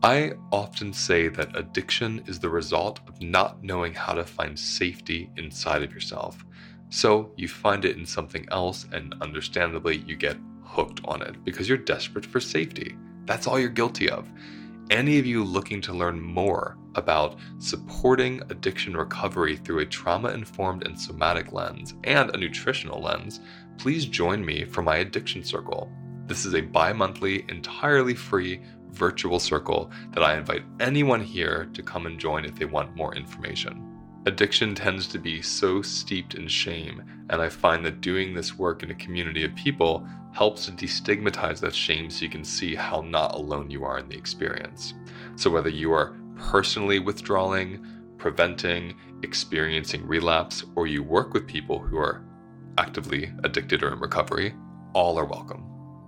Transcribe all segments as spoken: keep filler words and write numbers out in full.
I often say that addiction is the result of not knowing how to find safety inside of yourself. So you find it in something else, and understandably, you get hooked on it because you're desperate for safety. That's all you're guilty of. Any of you looking to learn more about supporting addiction recovery through a trauma-informed and somatic lens and a nutritional lens, please join me for my Addiction Circle. This is a bi-monthly, entirely free virtual circle that I invite anyone here to come and join if they want more information. Addiction tends to be so steeped in shame, and I find that doing this work in a community of people helps to destigmatize that shame so you can see how not alone you are in the experience. So whether you are personally withdrawing, preventing, experiencing relapse, or you work with people who are actively addicted or in recovery, all are welcome.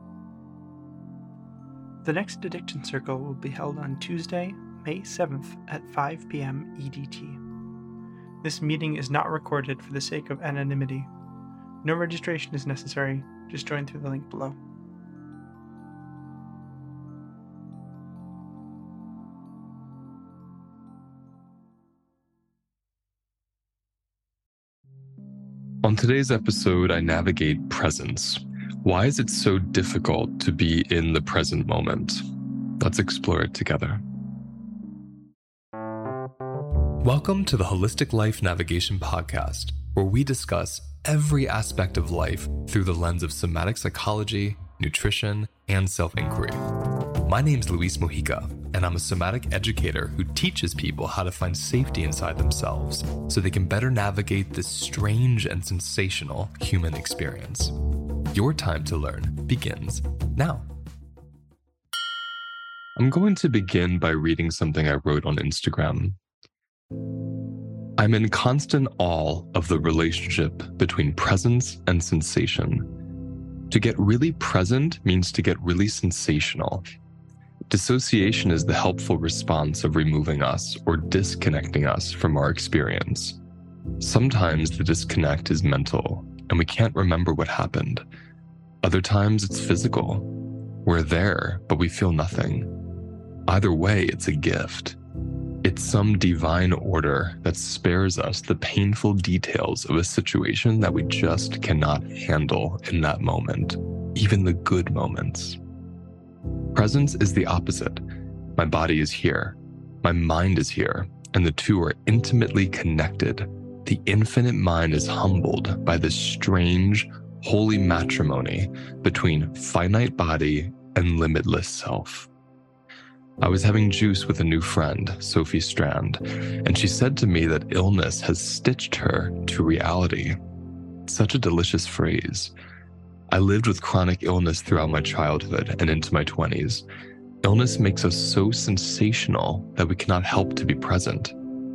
The next Addiction Circle will be held on Tuesday, May seventh at five p.m. E D T. This meeting is not recorded for the sake of anonymity. No registration is necessary. Just join through the link below. On today's episode, I navigate presence. Why is it so difficult to be in the present moment? Let's explore it together. Welcome to the Holistic Life Navigation Podcast, where we discuss every aspect of life through the lens of somatic psychology, nutrition, and self-inquiry. My name's Luis Mojica, and I'm a somatic educator who teaches people how to find safety inside themselves so they can better navigate this strange and sensational human experience. Your time to learn begins now. I'm going to begin by reading something I wrote on Instagram. I'm in constant awe of the relationship between presence and sensation. To get really present means to get really sensational. Dissociation is the helpful response of removing us or disconnecting us from our experience. Sometimes the disconnect is mental, and we can't remember what happened. Other times it's physical. We're there, but we feel nothing. Either way, it's a gift. It's some divine order that spares us the painful details of a situation that we just cannot handle in that moment, even the good moments. Presence is the opposite. My body is here, my mind is here, and the two are intimately connected. The infinite mind is humbled by this strange, holy matrimony between finite body and limitless self. I was having juice with a new friend, Sophie Strand, and she said to me that illness has stitched her to reality. Such a delicious phrase. I lived with chronic illness throughout my childhood and into my twenties. Illness makes us so sensational that we cannot help to be present.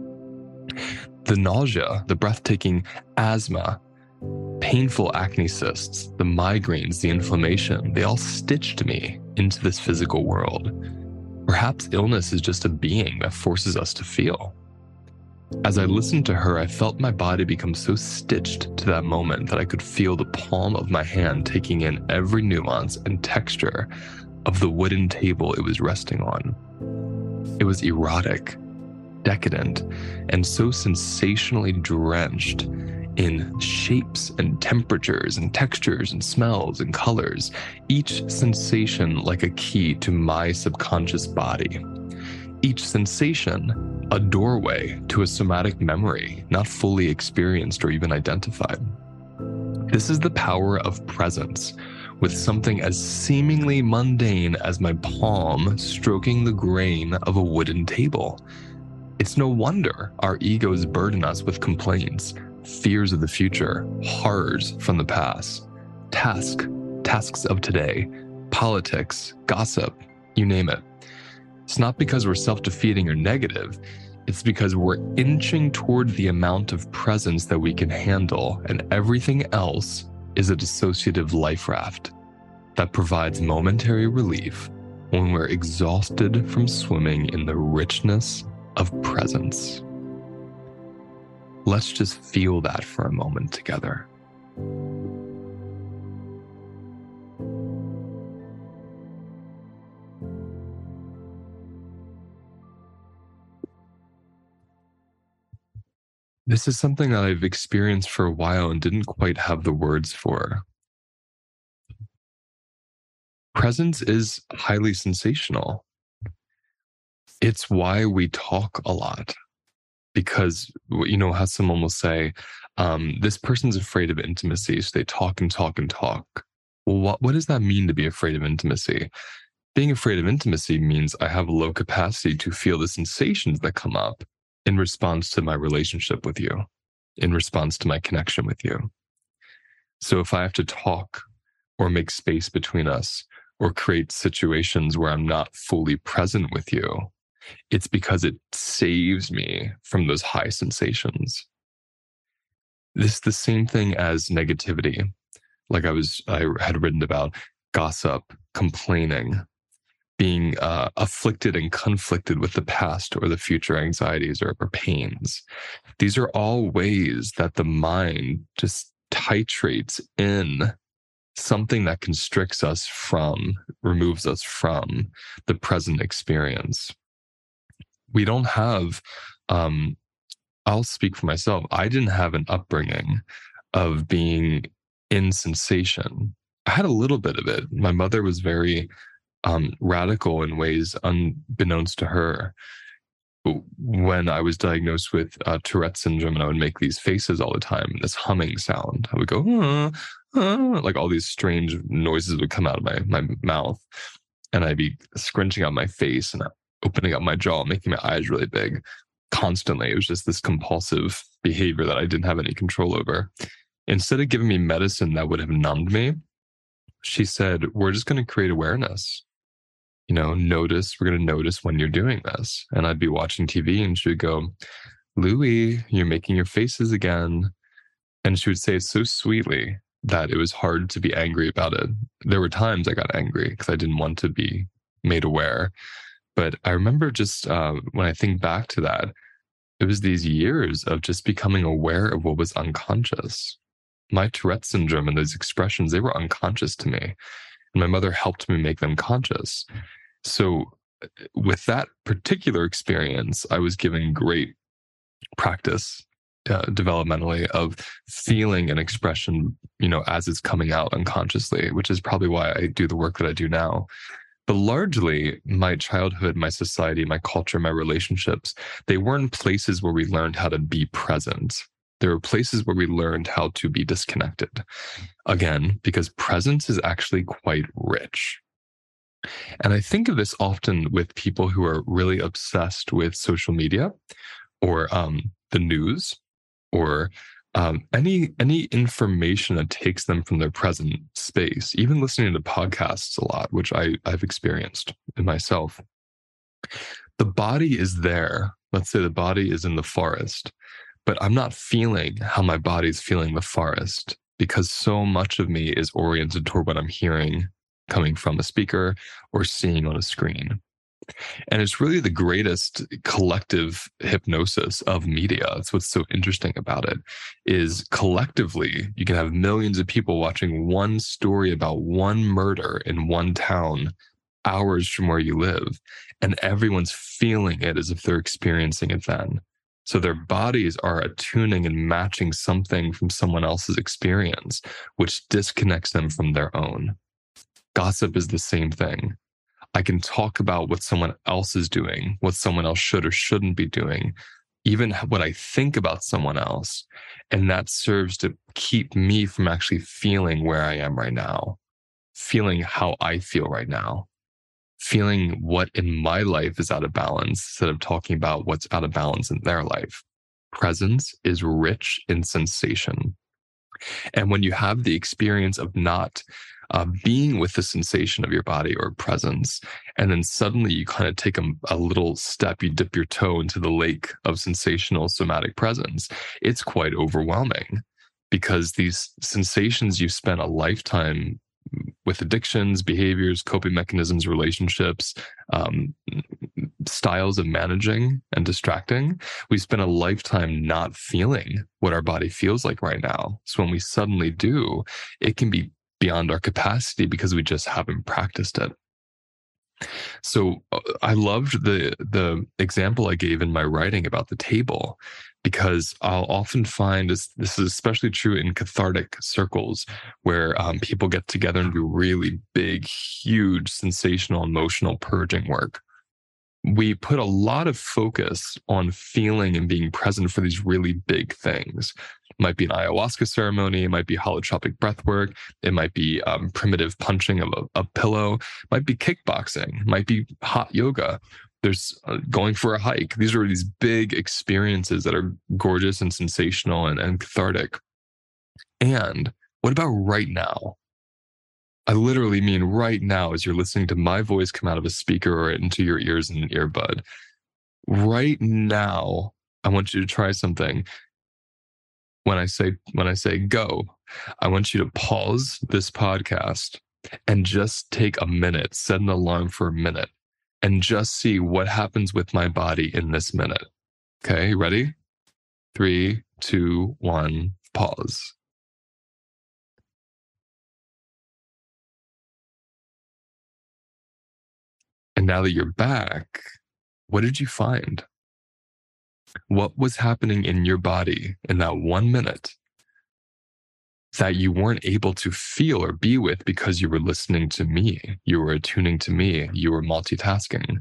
The nausea, the breathtaking asthma, painful acne cysts, the migraines, the inflammation, they all stitched me into this physical world. Perhaps illness is just a being that forces us to feel. As I listened to her, I felt my body become so stitched to that moment that I could feel the palm of my hand taking in every nuance and texture of the wooden table it was resting on. It was erotic, decadent, and so sensationally drenched in shapes and temperatures and textures and smells and colors, each sensation like a key to my subconscious body. Each sensation, a doorway to a somatic memory not fully experienced or even identified. This is the power of presence, with something as seemingly mundane as my palm stroking the grain of a wooden table. It's no wonder our egos burden us with complaints, fears of the future, horrors from the past, task, tasks of today, politics, gossip, you name it. It's not because we're self-defeating or negative, it's because we're inching toward the amount of presence that we can handle, and everything else is a dissociative life raft that provides momentary relief when we're exhausted from swimming in the richness of presence. Let's just feel that for a moment together. this is something that I've experienced for a while and didn't quite have the words for. Presence is highly sensational. It's why we talk a lot. Because, you know, how someone will say, um, this person's afraid of intimacy, so they talk and talk and talk. Well, what, what does that mean to be afraid of intimacy? Being afraid of intimacy means I have a low capacity to feel the sensations that come up in response to my relationship with you, in response to my connection with you. So if I have to talk or make space between us or create situations where I'm not fully present with you, it's because it saves me from those high sensations. This is the same thing as negativity. Like I was, I had written about gossip, complaining, being uh, afflicted and conflicted with the past or the future anxieties or, or pains. These are all ways that the mind just titrates in something that constricts us from, removes us from the present experience. We don't have, um, I'll speak for myself. I didn't have an upbringing of being in sensation. I had a little bit of it. My mother was very um, radical in ways unbeknownst to her. When I was diagnosed with uh, Tourette syndrome, and I would make these faces all the time, this humming sound, I would go, uh, uh, like all these strange noises would come out of my, my mouth, and I'd be scrunching out my face and opening up my jaw, making my eyes really big constantly. It was just this compulsive behavior that I didn't have any control over. Instead of giving me medicine that would have numbed me, she said, we're just going to create awareness. You know, notice, we're going to notice when you're doing this. And I'd be watching T V and she would go, Louie, you're making your faces again. And she would say it so sweetly that it was hard to be angry about it. There were times I got angry because I didn't want to be made aware. But I remember just uh, when I think back to that, it was these years of just becoming aware of what was unconscious. My Tourette syndrome and those expressions, they were unconscious to me. And my mother helped me make them conscious. So with that particular experience, I was given great practice uh, developmentally of feeling an expression, you know, as it's coming out unconsciously, which is probably why I do the work that I do now. But largely, my childhood, my society, my culture, my relationships, they weren't places where we learned how to be present. There were places where we learned how to be disconnected. Again, because presence is actually quite rich. And I think of this often with people who are really obsessed with social media or um, the news or Um, any any information that takes them from their present space, even listening to podcasts a lot, which I, I've experienced in myself. The body is there. Let's say the body is in the forest, but I'm not feeling how my body's feeling the forest because so much of me is oriented toward what I'm hearing coming from a speaker or seeing on a screen. And it's really the greatest collective hypnosis of media. That's what's so interesting about it, is collectively, you can have millions of people watching one story about one murder in one town, hours from where you live, and everyone's feeling it as if they're experiencing it then. So their bodies are attuning and matching something from someone else's experience, which disconnects them from their own. Gossip is the same thing. I can talk about what someone else is doing, what someone else should or shouldn't be doing, even what I think about someone else. And that serves to keep me from actually feeling where I am right now, feeling how I feel right now, feeling what in my life is out of balance instead of talking about what's out of balance in their life. Presence is rich in sensation. And when you have the experience of not Uh, being with the sensation of your body or presence, and then suddenly you kind of take a, a little step, you dip your toe into the lake of sensational somatic presence, it's quite overwhelming because these sensations you spent a lifetime with addictions, behaviors, coping mechanisms, relationships, um, styles of managing and distracting, we spend a lifetime not feeling what our body feels like right now. So when we suddenly do, it can be beyond our capacity because we just haven't practiced it. So uh, I loved the the example I gave in my writing about the table, because I'll often find this, this is especially true in cathartic circles where um, people get together and do really big, huge, sensational, emotional purging work. We put a lot of focus on feeling and being present for these really big things. It might be an ayahuasca ceremony, it might be holotropic breath work, it might be um, primitive punching of a, a pillow, it might be kickboxing, it might be hot yoga. There's uh, going for a hike. These are these big experiences that are gorgeous and sensational and, and cathartic. And what about right now? I literally mean right now, as you're listening to my voice come out of a speaker or into your ears in an earbud. Right now, I want you to try something. When I say when I say go, I want you to pause this podcast and just take a minute, set an alarm for a minute, and just see what happens with my body in this minute. Okay, ready? Three, two, one, pause. And now that you're back, what did you find? What was happening in your body in that one minute that you weren't able to feel or be with because you were listening to me, you were attuning to me, you were multitasking?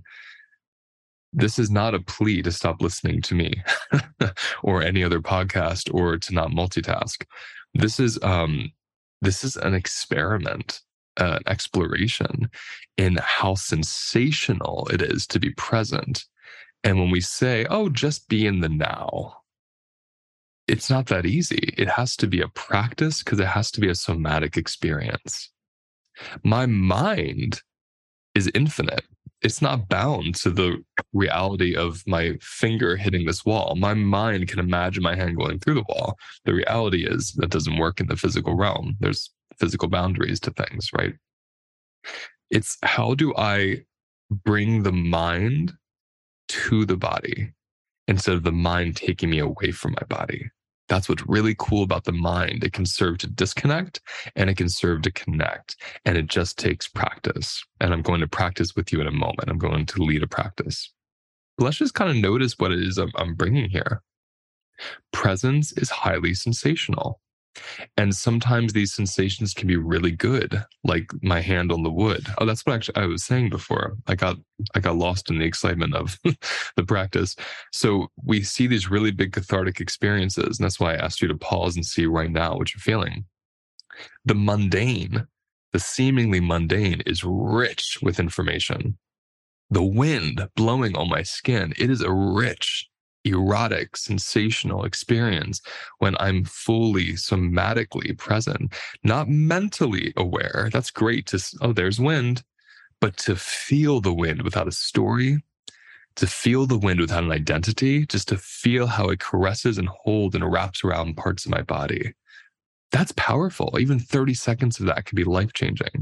This is not a plea to stop listening to me or any other podcast or to not multitask. This is um, this is an experiment, uh, an exploration in how sensational it is to be present. And when we say, oh, just be in the now, it's not that easy. It has to be a practice because it has to be a somatic experience. My mind is infinite. It's not bound to the reality of my finger hitting this wall. My mind can imagine my hand going through the wall. The reality is that doesn't work in the physical realm. There's physical boundaries to things, right? It's how do I bring the mind to the body instead of the mind taking me away from my body? That's what's really cool about the mind. It can serve to disconnect and it can serve to connect. And it just takes practice. And I'm going to practice with you in a moment. I'm going to lead a practice. But let's just kind of notice what it is I'm, I'm bringing here. Presence is highly sensational. And sometimes these sensations can be really good, like my hand on the wood. Oh, that's what actually I was saying before. I got I got lost in the excitement of the practice. So we see these really big cathartic experiences, and that's why I asked you to pause and see right now what you're feeling. The mundane, the seemingly mundane, is rich with information. The wind blowing on my skin, it is a rich, erotic, sensational experience when I'm fully somatically present, not mentally aware. That's great to, oh, there's wind, but to feel the wind without a story, to feel the wind without an identity, just to feel how it caresses and holds and wraps around parts of my body. That's powerful. Even thirty seconds of that could be life-changing.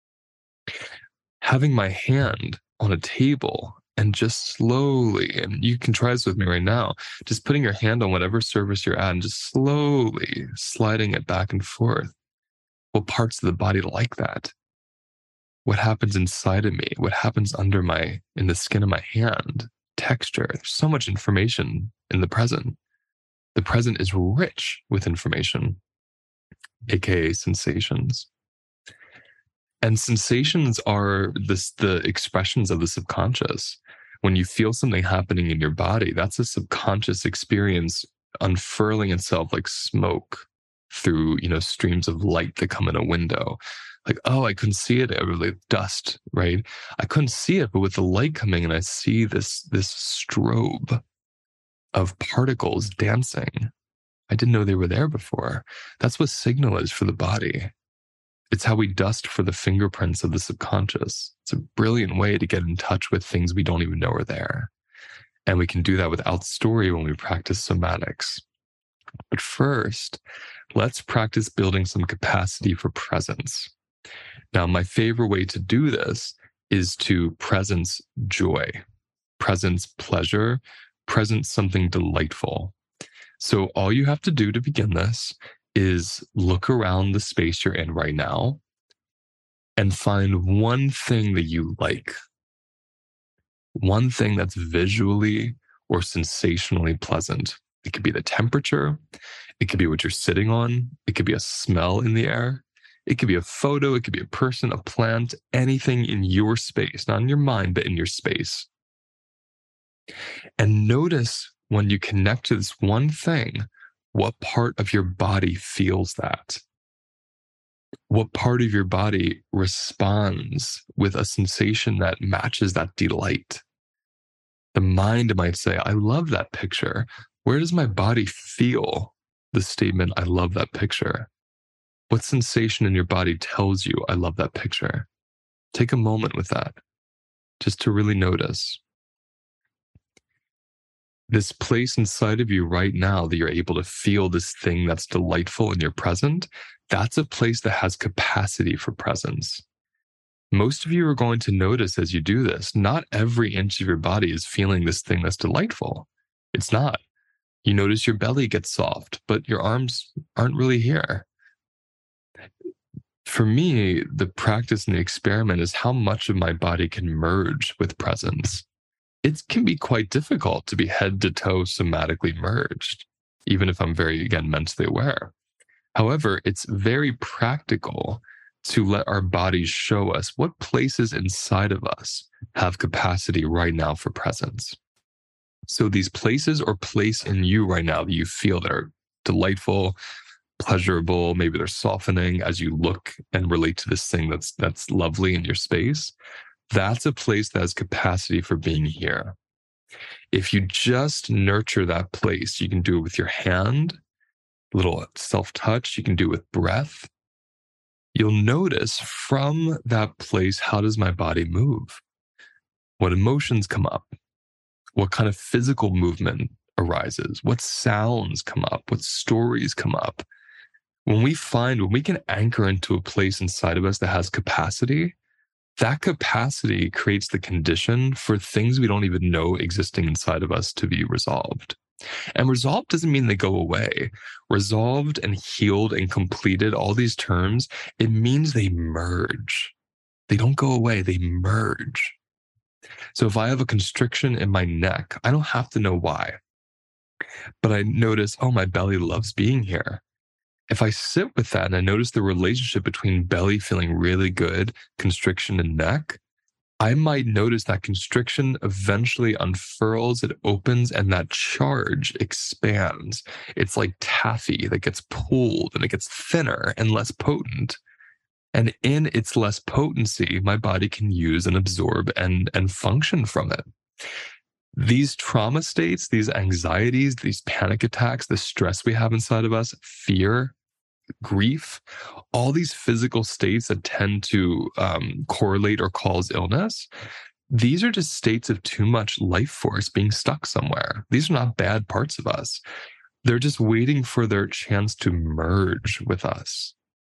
Having my hand on a table and just slowly, and you can try this with me right now, just putting your hand on whatever surface you're at and just slowly sliding it back and forth. What parts of the body like that? What happens inside of me? What happens under my, in the skin of my hand? Texture. There's so much information in the present. The present is rich with information, aka sensations. And sensations are this, the expressions of the subconscious. When you feel something happening in your body, that's a subconscious experience unfurling itself like smoke through, you know, streams of light that come in a window. Like, oh, I couldn't see it. It was like dust, right? I couldn't see it, but with the light coming in, I see this, this strobe of particles dancing. I didn't know they were there before. That's what signal is for the body. It's how we dust for the fingerprints of the subconscious. It's a brilliant way to get in touch with things we don't even know are there. And we can do that without story when we practice somatics. But first, let's practice building some capacity for presence. Now, my favorite way to do this is to presence joy, presence pleasure, presence something delightful. So all you have to do to begin this is look around the space you're in right now and find one thing that you like, one thing that's visually or sensationally pleasant. It could be the temperature. It could be what you're sitting on. It could be a smell in the air. It could be a photo. It could be a person, a plant, anything in your space, not in your mind, but in your space. And notice when you connect to this one thing, what part of your body feels that? What part of your body responds with a sensation that matches that delight? The mind might say, I love that picture. Where does my body feel the statement, I love that picture? What sensation in your body tells you, I love that picture? Take a moment with that, just to really notice. This place inside of you right now that you're able to feel this thing that's delightful in your present, that's a place that has capacity for presence. Most of you are going to notice as you do this, not every inch of your body is feeling this thing that's delightful. It's not. You notice your belly gets soft, but your arms aren't really here. For me, the practice and the experiment is how much of my body can merge with presence. It can be quite difficult to be head to toe somatically merged, even if I'm very, again, mentally aware. However, it's very practical to let our bodies show us what places inside of us have capacity right now for presence. So these places or place in you right now that you feel that are delightful, pleasurable, maybe they're softening as you look and relate to this thing that's that's lovely in your space, that's a place that has capacity for being here. If you just nurture that place, you can do it with your hand, little self-touch, you can do it with breath. You'll notice from that place, how does my body move? What emotions come up? What kind of physical movement arises? What sounds come up? What stories come up? When we find, when we can anchor into a place inside of us that has capacity, that capacity creates the condition for things we don't even know existing inside of us to be resolved. And resolved doesn't mean they go away. Resolved and healed and completed, all these terms, it means they merge. They don't go away, they merge. So if I have a constriction in my neck, I don't have to know why. But I notice, oh, my belly loves being here. If I sit with that and I notice the relationship between belly feeling really good, constriction and neck, I might notice that constriction eventually unfurls, it opens, and that charge expands. It's like taffy that gets pulled and it gets thinner and less potent. And in its less potency, my body can use and absorb and, and function from it. These trauma states, these anxieties, these panic attacks, the stress we have inside of us, fear, grief, all these physical states that tend to um, correlate or cause illness, these are just states of too much life force being stuck somewhere. These are not bad parts of us. They're just waiting for their chance to merge with us.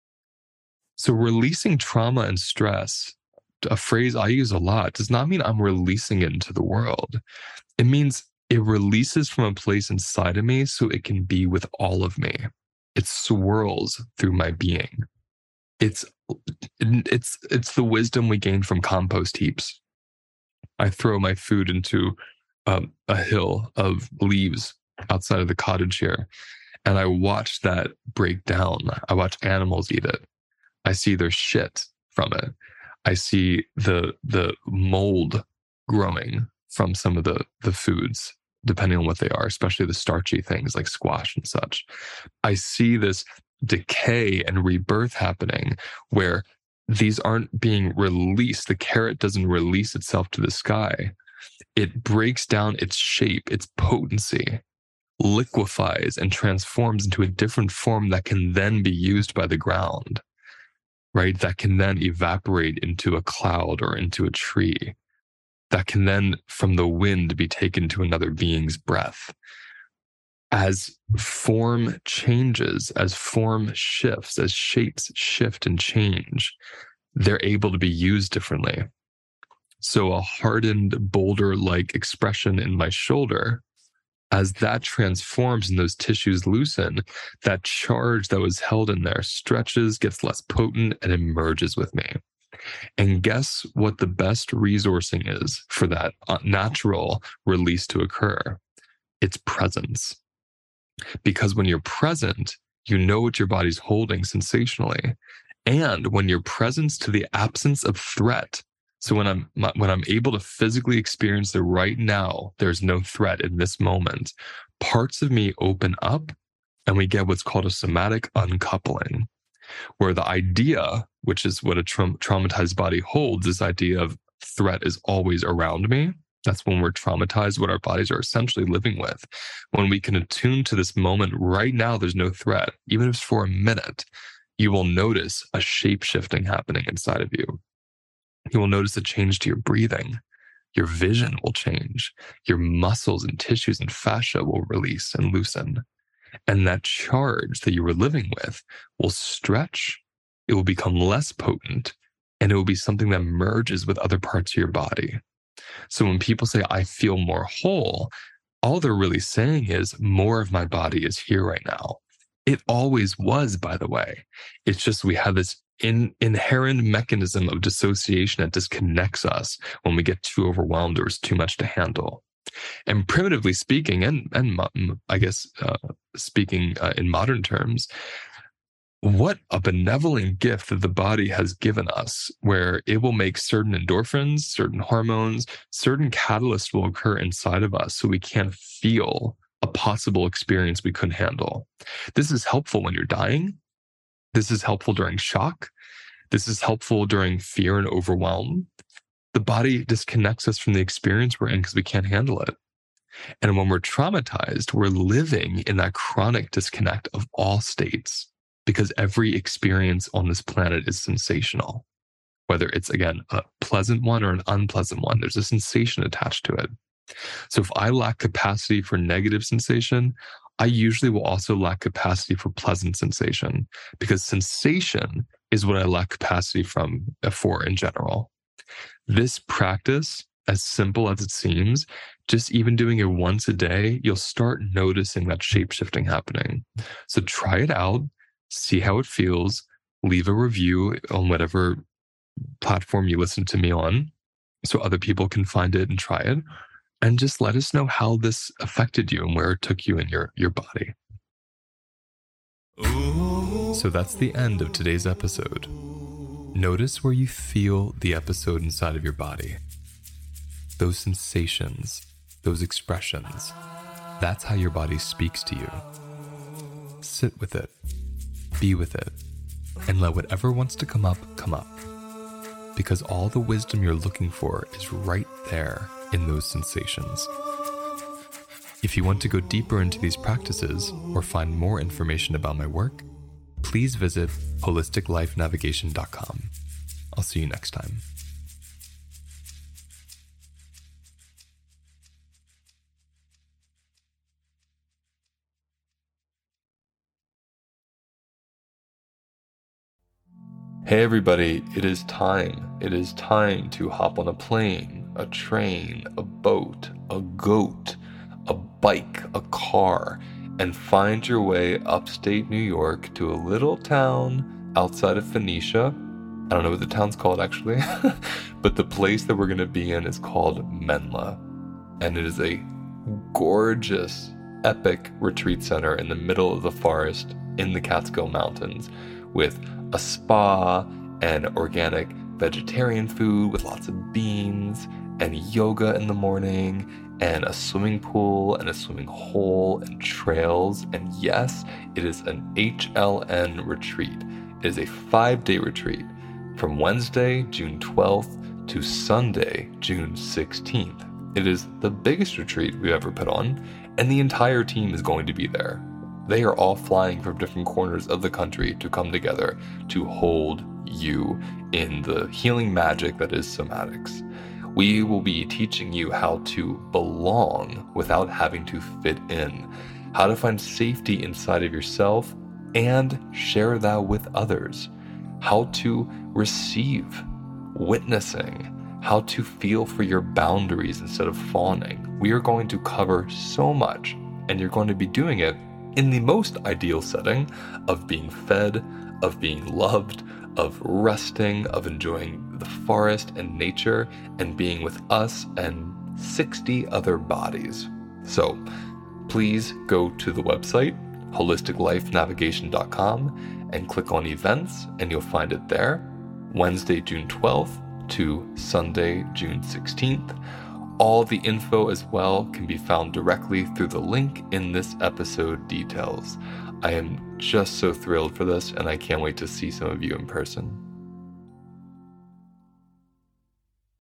So releasing trauma and stress, a phrase I use a lot, does not mean I'm releasing it into the world. It means it releases from a place inside of me so it can be with all of me. It swirls through my being. It's, it's, it's the wisdom we gain from compost heaps. I throw my food into um, a hill of leaves outside of the cottage here, and I watch that break down. I watch animals eat it. I see their shit from it. I see the the mold growing from some of the, the foods, depending on what they are, especially the starchy things like squash and such. I see this decay and rebirth happening where these aren't being released. The carrot doesn't release itself to the sky. It breaks down its shape, its potency, liquefies and transforms into a different form that can then be used by the ground, right? That can then evaporate into a cloud or into a tree. That can then, from the wind, be taken to another being's breath. As form changes, as form shifts, as shapes shift and change, they're able to be used differently. So a hardened, boulder-like expression in my shoulder, as that transforms and those tissues loosen, that charge that was held in there stretches, gets less potent, and emerges with me. And guess what the best resourcing is for that natural release to occur? It's presence. Because when you're present, you know what your body's holding sensationally. And when you're present to the absence of threat, so when I'm when I'm able to physically experience that right now, there's no threat in this moment, parts of me open up and we get what's called a somatic uncoupling, where the idea, which is what a tra- traumatized body holds, this idea of threat is always around me. That's when we're traumatized, what our bodies are essentially living with. When we can attune to this moment right now, there's no threat, even if it's for a minute, you will notice a shape shifting happening inside of you. You will notice a change to your breathing. Your vision will change. Your muscles and tissues and fascia will release and loosen. And that charge that you were living with will stretch. It will become less potent, and it will be something that merges with other parts of your body. So when people say, I feel more whole, all they're really saying is more of my body is here right now. It always was, by the way. It's just we have this in, inherent mechanism of dissociation that disconnects us when we get too overwhelmed or it's too much to handle. And primitively speaking, and, and I guess uh, speaking uh, in modern terms, what a benevolent gift that the body has given us, where it will make certain endorphins, certain hormones, certain catalysts will occur inside of us so we can feel a possible experience we couldn't handle. This is helpful when you're dying. This is helpful during shock. This is helpful during fear and overwhelm. The body disconnects us from the experience we're in because we can't handle it. And when we're traumatized, we're living in that chronic disconnect of all states, because every experience on this planet is sensational. Whether it's, again, a pleasant one or an unpleasant one, there's a sensation attached to it. So if I lack capacity for negative sensation, I usually will also lack capacity for pleasant sensation, because sensation is what I lack capacity from for in general. This practice, as simple as it seems, just even doing it once a day, you'll start noticing that shape-shifting happening. So try it out, see how it feels, leave a review on whatever platform you listen to me on so other people can find it and try it. And just let us know how this affected you and where it took you in your, your body. So that's the end of today's episode. Notice where you feel the episode inside of your body. Those sensations, those expressions. That's how your body speaks to you. Sit with it, be with it, and let whatever wants to come up, come up. Because all the wisdom you're looking for is right there in those sensations. If you want to go deeper into these practices or find more information about my work, please visit holistic life navigation dot com. I'll see you next time. Hey everybody, it is time. It is time to hop on a plane, a train, a boat, a goat, a bike, a car, and find your way upstate New York to a little town outside of Phoenicia. I don't know what the town's called actually, but the place that we're going to be in is called Menla. And it is a gorgeous, epic retreat center in the middle of the forest in the Catskill Mountains with a spa and organic vegetarian food with lots of beans and yoga in the morning and a swimming pool and a swimming hole and trails. And yes, it is an H L N retreat. It is a five-day retreat from Wednesday, June twelfth to Sunday, June sixteenth. It is the biggest retreat we've ever put on, and the entire team is going to be there. They are all flying from different corners of the country to come together to hold you in the healing magic that is somatics. We will be teaching you how to belong without having to fit in, how to find safety inside of yourself and share that with others, how to receive, witnessing, how to feel for your boundaries instead of fawning. We are going to cover so much, and you're going to be doing it in the most ideal setting of being fed, of being loved, of resting, of enjoying the forest and nature, and being with us and sixty other bodies. So please go to the website, holistic life navigation dot com, and click on events, and you'll find it there. Wednesday, June twelfth to Sunday, June sixteenth. All the info as well can be found directly through the link in this episode details. I am just so thrilled for this, and I can't wait to see some of you in person.